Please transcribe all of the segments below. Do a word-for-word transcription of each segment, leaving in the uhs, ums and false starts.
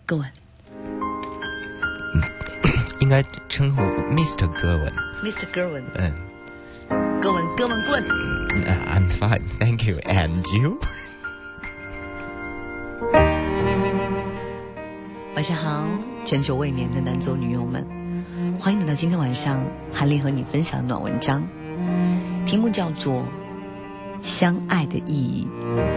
戈文。 应该称呼 Mister 戈文。 Mister 戈文。 嗯。 戈文，戈文棍。 Uh, I'm fine, thank you. And you? 晚上好，全球未眠的男左女友们，欢迎来到今天晚上韩丽和你分享的暖文章，题目叫做《相爱的意义》。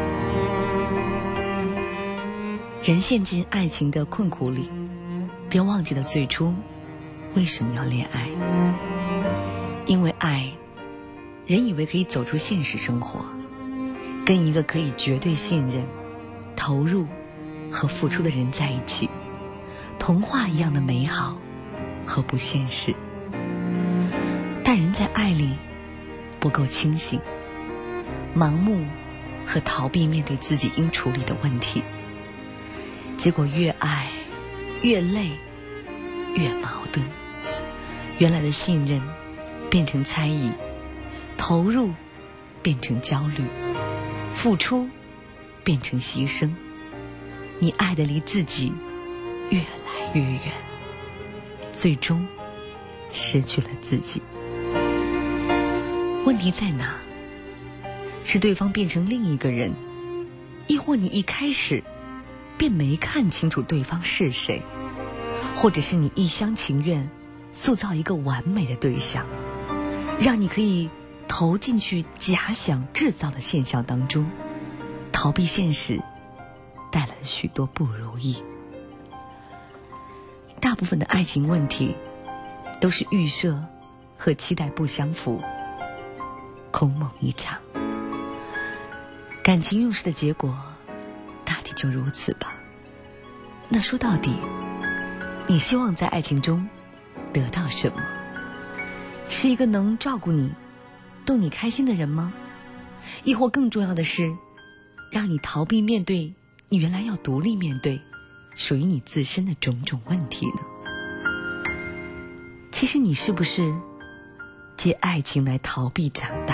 人陷进爱情的困苦里，别忘记了最初为什么要恋爱。因为爱，人以为可以走出现实生活，跟一个可以绝对信任、投入和付出的人在一起，童话一样的美好和不现实。但人在爱里不够清醒，盲目和逃避面对自己应处理的问题，结果越爱越累越矛盾。原来的信任变成猜疑，投入变成焦虑，付出变成牺牲。你爱得离自己越来越远，最终失去了自己。问题在哪？是对方变成另一个人，亦或你一开始便没看清楚对方是谁，或者是你一厢情愿塑造一个完美的对象，让你可以投进去假想制造的现象当中，逃避现实带来了许多不如意。大部分的爱情问题都是预设和期待不相符，空梦一场。感情用事的结果大抵就如此吧。那说到底，你希望在爱情中得到什么？是一个能照顾你、逗你开心的人吗？亦或更重要的是，让你逃避面对你原来要独立面对属于你自身的种种问题呢？其实你是不是借爱情来逃避长大？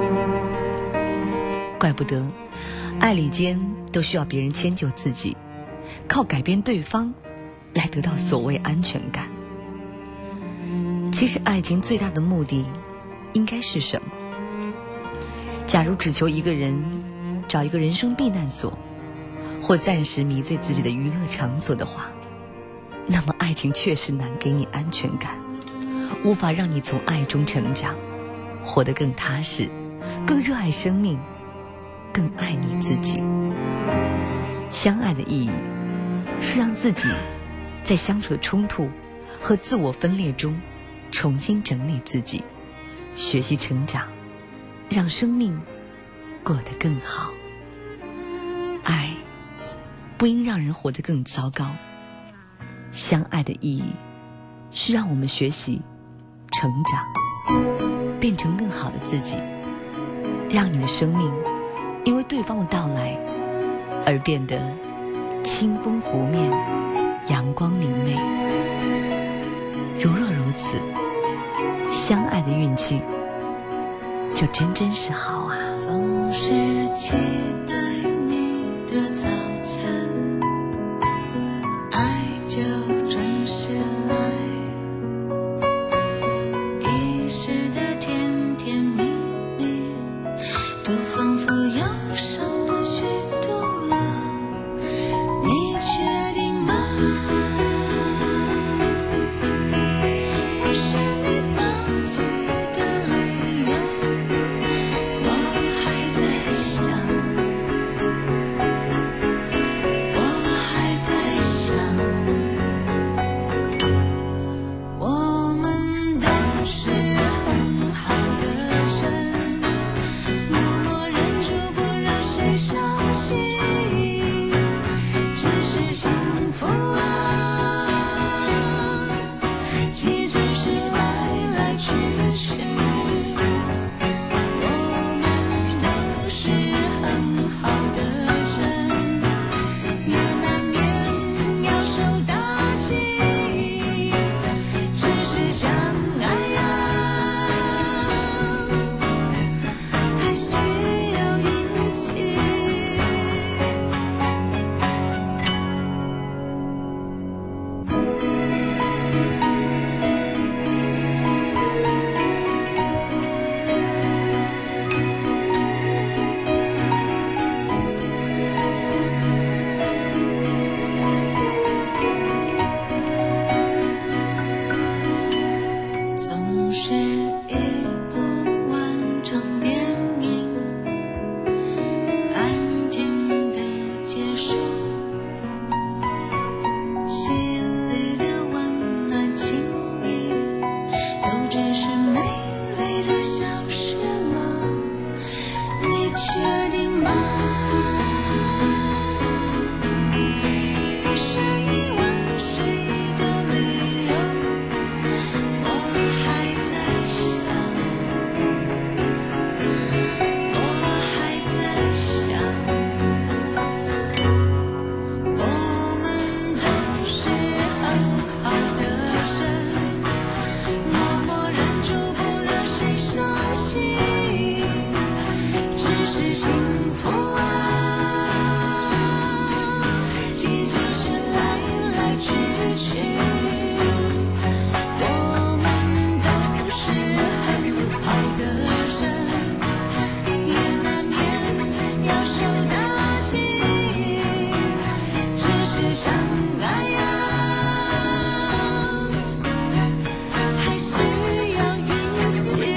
怪不得爱侣间都需要别人迁就自己，靠改变对方来得到所谓安全感。其实爱情最大的目的应该是什么？假如只求一个人找一个人生避难所，或暂时迷醉自己的娱乐场所的话，那么爱情确实难给你安全感，无法让你从爱中成长，活得更踏实，更热爱生命，更爱你自己。相爱的意义是让自己在相处的冲突和自我分裂中重新整理自己，学习成长，让生命过得更好。爱不应让人活得更糟糕。相爱的意义是让我们学习成长，变成更好的自己，让你的生命因为对方的到来而变得清风拂面，阳光明媚。如若如此，相爱的运气就真真是好啊。 总是期待你的早餐，爱就准时来，一时的甜甜蜜蜜都仿佛要上了许多了，你确定吗？我是你早起的理由，我还在想，我还在想，我们都是很好的人，默默忍住不让谁伤心，只是幸福啊。 是来来去去，我们都是很好的人，也难免要受打击，只是相爱呀，还需要运气。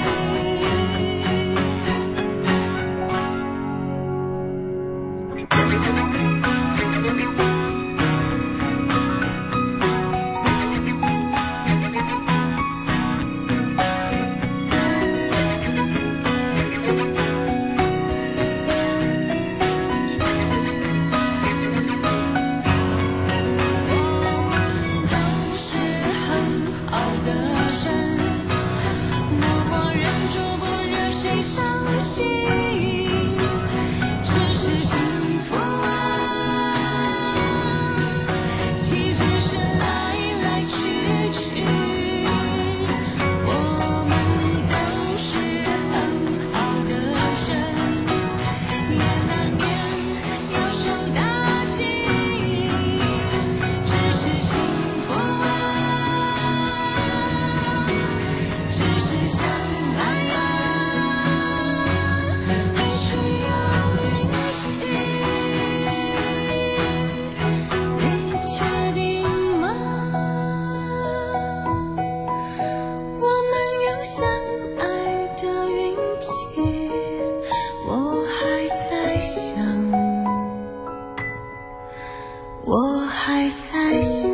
我还在想，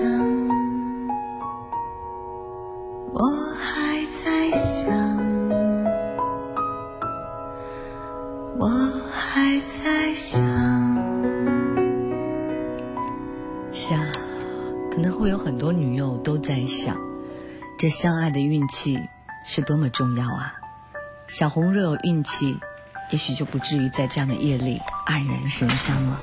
我还在想，我还在想。 是啊，可能会有很多女友都在想，这相爱的运气是多么重要啊！小红若有运气，也许就不至于在这样的夜里黯然神伤了。